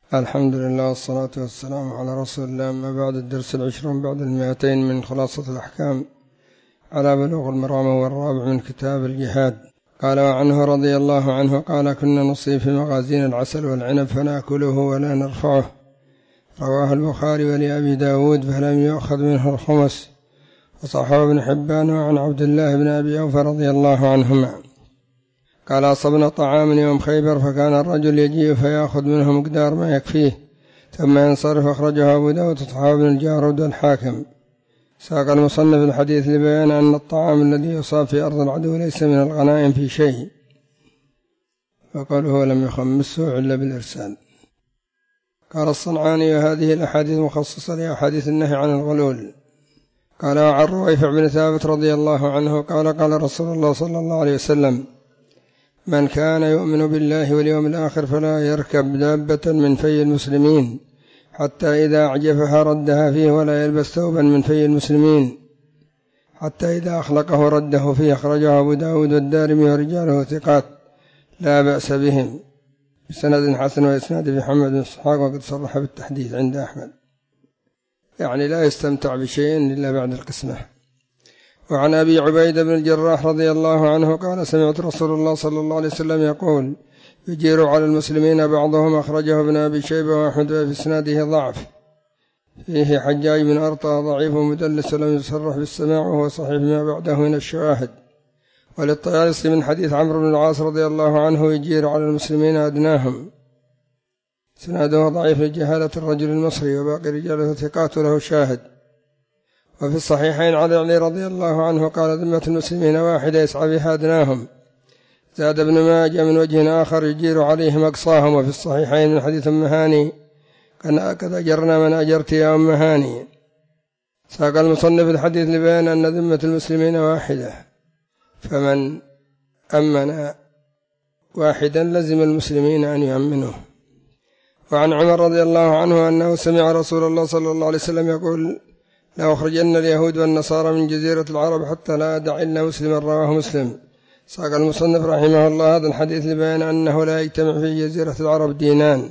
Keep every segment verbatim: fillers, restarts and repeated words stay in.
الحمد لله والصلاة والسلام على رسول الله. أما بعد، الدرس العشرون بعد المئتين من خلاصة الأحكام على بلوغ المرام والرابع من كتاب الجهاد. قال: وعنه رضي الله عنه قال: كنا نصيب في مغازين العسل والعنب فنأكله ولا نرفعه. رواه البخاري ولأبي داود فلم يؤخذ منه الخمس. وصححه ابن حبان. وعن عبد الله بن أبي أوفى رضي الله عنهما قال: أصبنا طعاما يوم خيبر فكان الرجل يجيء فيأخذ منه مقدار ما يكفيه ثم ينصرف. أخرجه أبو داود وصححه ابن الجارود والحاكم. ساق المصنف الحديث لبيان أن الطعام الذي يصاب في أرض العدو ليس من الغنائم في شيء، وقاله لم يخمسه إلا بالإرسال. قال الصنعاني: وهذه الأحاديث مخصصة لأحاديث النهي عن الغلول. قال: وعن رويفع بن ثابت رضي الله عنه قال: قال رسول الله صلى الله عليه وسلم: من كان يؤمن بالله واليوم الآخر فلا يركب دابة من في المسلمين حتى إذا أعجفها ردها فيه، ولا يلبس ثوبا من في المسلمين حتى إذا أخلقه رده فيه. أخرجه أبو داود والدارمي ورجاله ثقات لا بأس بهم بسند حسن وإسناد محمد بن إسحاق، وقد صرح بالتحديث عند أحمد، يعني لا يستمتع بشيء إلا بعد القسمة. وعن أبي عبيدة بن الجراح رضي الله عنه قال: سمعت رسول الله صلى الله عليه وسلم يقول: يجير على المسلمين بعضهم. أخرجه ابن أبي شيبة وأحمد، وفي إسناده ضعف، فيه حجاج بن أرطى ضعيف مدلس ولم يصرح بالسماع، وهو صحيح ما بعده من الشواهد. وللطيالسي من حديث عمرو بن العاص رضي الله عنه: يجير على المسلمين أدناهم. سناده ضعيف لجهالة الرجل المصري، وباقي رجاله ثقات له شاهد. وفي الصحيحين عن علي رضي الله عنه قال: ذمة المسلمين واحدة يسعى بها أدناهم. زاد ابن ماجه من وجه آخر: يجير عليهم أقصاهم. وفي الصحيحين من حديث أم هاني: قد أجرنا من أجرت يا أم هاني. ساق المصنف الحديث لبيان أن ذمة المسلمين واحدة، فمن أمن واحدا لزم المسلمين أن يؤمنوه. وعن عمر رضي الله عنه أنه سمع رسول الله صلى الله عليه وسلم يقول: لا أخرجن اليهود والنصارى من جزيرة العرب حتى لا أدع إلا مسلما. رواه مسلم. ساق المصنف رحمه الله هذا الحديث لبيان أنه لا يجتمع في جزيرة العرب دينان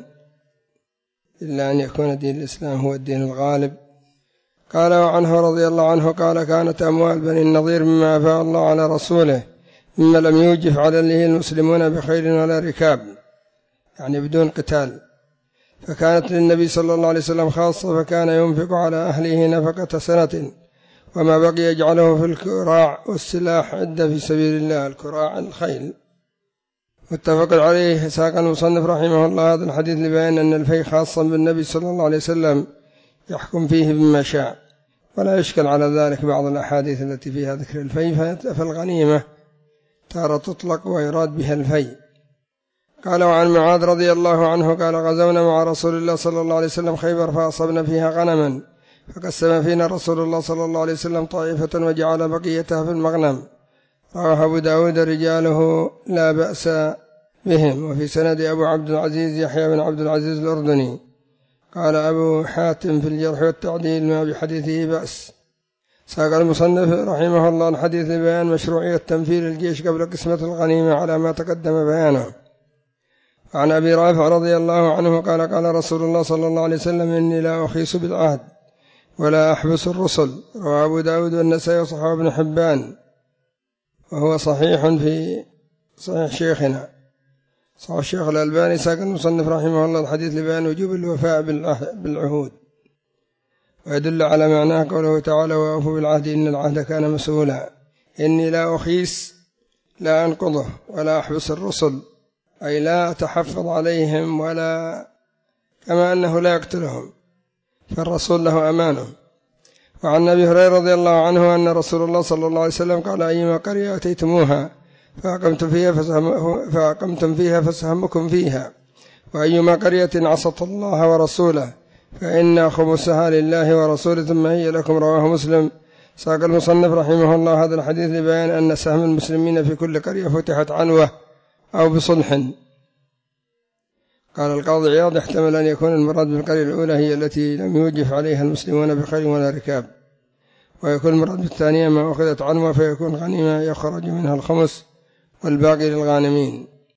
إلا أن يكون دين الإسلام هو الدين الغالب. قال: وعنه رضي الله عنه قال: كانت أموال بني النضير مما أفاء الله على رسوله مما لم يوجف عليه المسلمون بخير ولا ركاب، يعني بدون قتال، فكانت للنبي صلى الله عليه وسلم خاصة، فكان ينفق على أهله نفقة سنة، وما بقي يجعله في الكراع والسلاح عدة في سبيل الله. الكراع الخيل. متفق عليه. ساق المصنف رحمه الله هذا الحديث لبيان أن الفي خاصا بالنبي صلى الله عليه وسلم يحكم فيه بما شاء، ولا يشكل على ذلك بعض الأحاديث التي فيها ذكر الفي. فالغنيمة تارة تطلق ويراد بها الفي. قال: وعن معاذ رضي الله عنه قال: غزونا مع رسول الله صلى الله عليه وسلم خيبر فأصبنا فيها غنما، فقسم فينا رسول الله صلى الله عليه وسلم طائفة وجعل بقيتها في المغنم. رواه أبو داود رجاله لا بأس بهم. وفي سند أبو عبد العزيز يحيى بن عبد العزيز الأردني. قال أبو حاتم في الجرح والتعديل: ما بحديثه بأس. ساق المصنف رحمه الله الحديث لبيان مشروعية تنفيذ الجيش قبل قسمة الغنيمة على ما تقدم بيانه. عن أبي رافع رضي الله عنه قال: قال رسول الله صلى الله عليه وسلم: إني لا أخيس بالعهد ولا أحبس الرسل. رواه أبو داود والنسائي وصححه ابن حبان، وهو صحيح في صحيح شيخنا صحيح الشيخ الألباني. ساق المصنف رحمه الله الحديث لبيان وجوب الوفاء بالعهود، ويدل على معناه قوله تعالى: وأوفوا بالعهد إن العهد كان مسؤولا. إني لا أخيس لا أنقضه ولا أحبس الرسل، أي لا أتحفظ عليهم، ولا كما أنه لا يقتلهم، فالرسول له أمانه. وعن أبي هريرة رضي الله عنه أن رسول الله صلى الله عليه وسلم قال: أيما قرية أتيتموها فأقمتم فيها فسهم فأقمتم فيها فسهمكم فيها، وأيما قرية عصت الله ورسوله فإن خمسها لله ورسوله ثم هي لكم. رواه مسلم. ساق المصنف رحمه الله هذا الحديث لبيان أن سهم المسلمين في كل قرية فتحت عنوة أو بصلح. قال القاضي عياض: يحتمل أن يكون المراد بالقرية الأولى هي التي لم يوجف عليها المسلمون بخير ولا ركاب، ويكون المراد بالثانية ما أخذت عنوة فيكون غنيمة يخرج منها الخمس والباقي للغانمين.